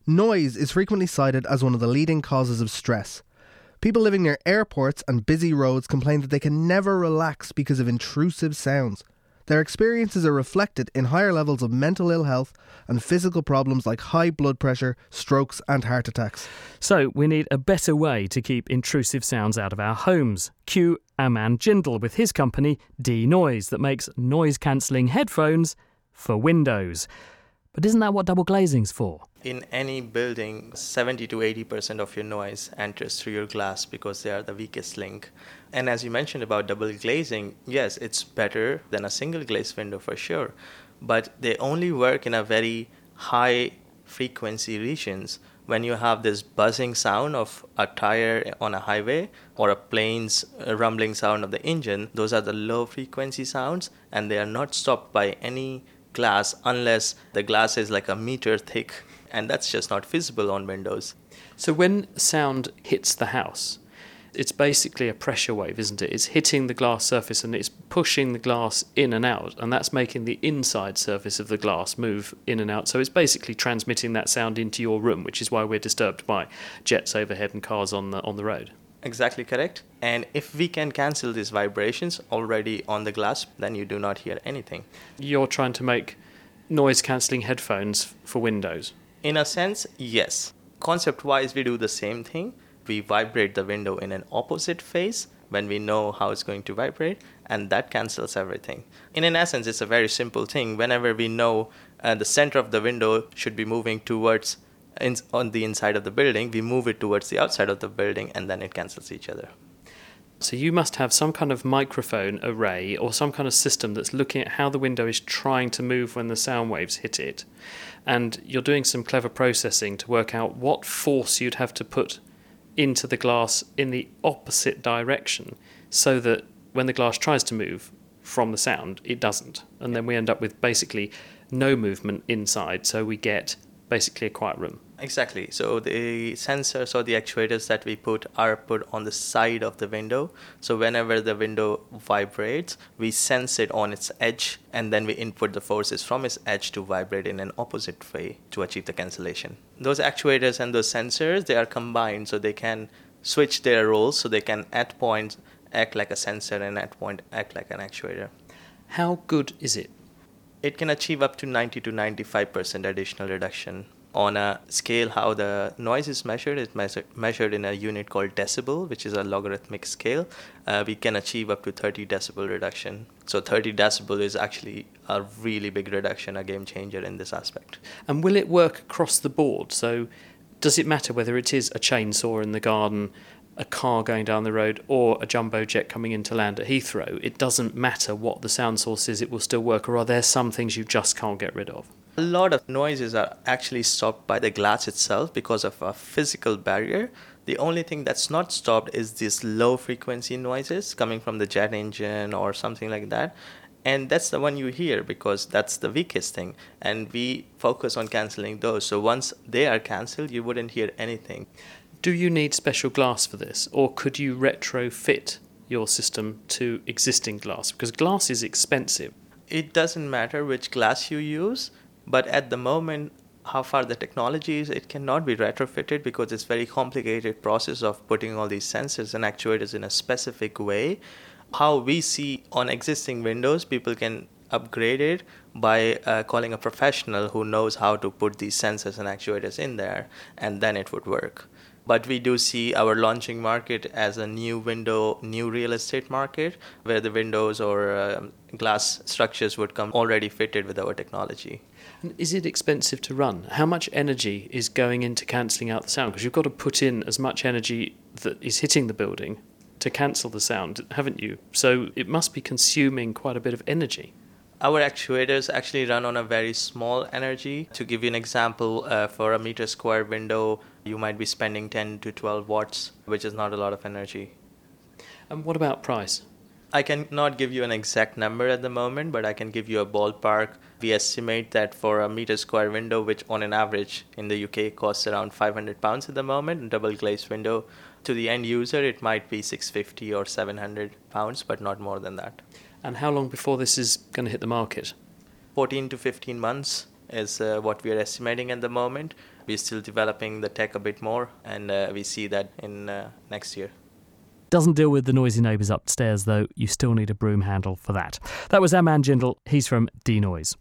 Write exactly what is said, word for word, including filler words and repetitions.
Noise is frequently cited as one of the leading causes of stress. People living near airports and busy roads complain that they can never relax because of intrusive sounds. Their experiences are reflected in higher levels of mental ill health and physical problems like high blood pressure, strokes and heart attacks. So we need a better way to keep intrusive sounds out of our homes. Cue Aman Jindal with his company D-Noise that makes noise-cancelling headphones for windows. But isn't that what double glazing's for? In any building, seventy to eighty percent of your noise enters through your glass because they are the weakest link. And as you mentioned about double glazing, yes, it's better than a single glazed window for sure. But they only work in a very high frequency regions. When you have this buzzing sound of a tire on a highway or a plane's rumbling sound of the engine, those are the low frequency sounds and they are not stopped by any glass unless the glass is like a meter thick, and that's just not visible on windows. So when sound hits the house, it's basically a pressure wave, isn't it? It's hitting the glass surface and it's pushing the glass in and out, and that's making the inside surface of the glass move in and out. So it's basically transmitting that sound into your room, which is why we're disturbed by jets overhead and cars on the on the road. Exactly correct. And if we can cancel these vibrations already on the glass, then you do not hear anything. You're trying to make noise-cancelling headphones for windows. In a sense, yes. Concept-wise, we do the same thing. We vibrate the window in an opposite phase when we know how it's going to vibrate, and that cancels everything. In an essence, it's a very simple thing. Whenever we know uh, the center of the window should be moving towards in, on the inside of the building, we move it towards the outside of the building, and then it cancels each other. So you must have some kind of microphone array or some kind of system that's looking at how the window is trying to move when the sound waves hit it. And you're doing some clever processing to work out what force you'd have to put into the glass in the opposite direction so that when the glass tries to move from the sound, it doesn't. And then we end up with basically no movement inside, so we get basically a quiet room. Exactly. So the sensors or the actuators that we put are put on the side of the window. So whenever the window vibrates, we sense it on its edge, and then we input the forces from its edge to vibrate in an opposite way to achieve the cancellation. Those actuators and those sensors, they are combined, so they can switch their roles, so they can at points act like a sensor and at point act like an actuator. How good is it? It can achieve up to ninety to ninety-five percent additional reduction. On a scale, how the noise is measured, it's measure, measured in a unit called decibel, which is a logarithmic scale. Uh, we can achieve up to thirty decibel reduction. So thirty decibel is actually a really big reduction, a game changer in this aspect. And will it work across the board? So does it matter whether it is a chainsaw in the garden, a car going down the road, or a jumbo jet coming in to land at Heathrow? It doesn't matter what the sound source is, it will still work, or are there some things you just can't get rid of? A lot of noises are actually stopped by the glass itself because of a physical barrier. The only thing that's not stopped is these low frequency noises coming from the jet engine or something like that. And that's the one you hear because that's the weakest thing. And we focus on cancelling those. So once they are cancelled, you wouldn't hear anything. Do you need special glass for this, or could you retrofit your system to existing glass? Because glass is expensive. It doesn't matter which glass you use. But at the moment, how far the technology is, it cannot be retrofitted because it's a very complicated process of putting all these sensors and actuators in a specific way. How we see on existing windows, people can upgrade it by uh, calling a professional who knows how to put these sensors and actuators in there, and then it would work. But we do see our launching market as a new window, new real estate market, where the windows or uh, glass structures would come already fitted with our technology. And is it expensive to run? How much energy is going into cancelling out the sound? Because you've got to put in as much energy that is hitting the building to cancel the sound, haven't you? So it must be consuming quite a bit of energy. Our actuators actually run on a very small energy. To give you an example, uh, for a meter square window, you might be spending ten to twelve watts, which is not a lot of energy. And what about price? I cannot give you an exact number at the moment, but I can give you a ballpark. We estimate that for a meter square window, which on an average in the U K costs around five hundred pounds at the moment, a double glazed window, to the end user it might be six hundred fifty or seven hundred pounds, but not more than that. And how long before this is going to hit the market? fourteen to fifteen months is uh, what we are estimating at the moment. We're still developing the tech a bit more, and uh, we see that in uh, next year. Doesn't deal with the noisy neighbours upstairs, though. You still need a broom handle for that. That was Aman Jindal. He's from Denoise.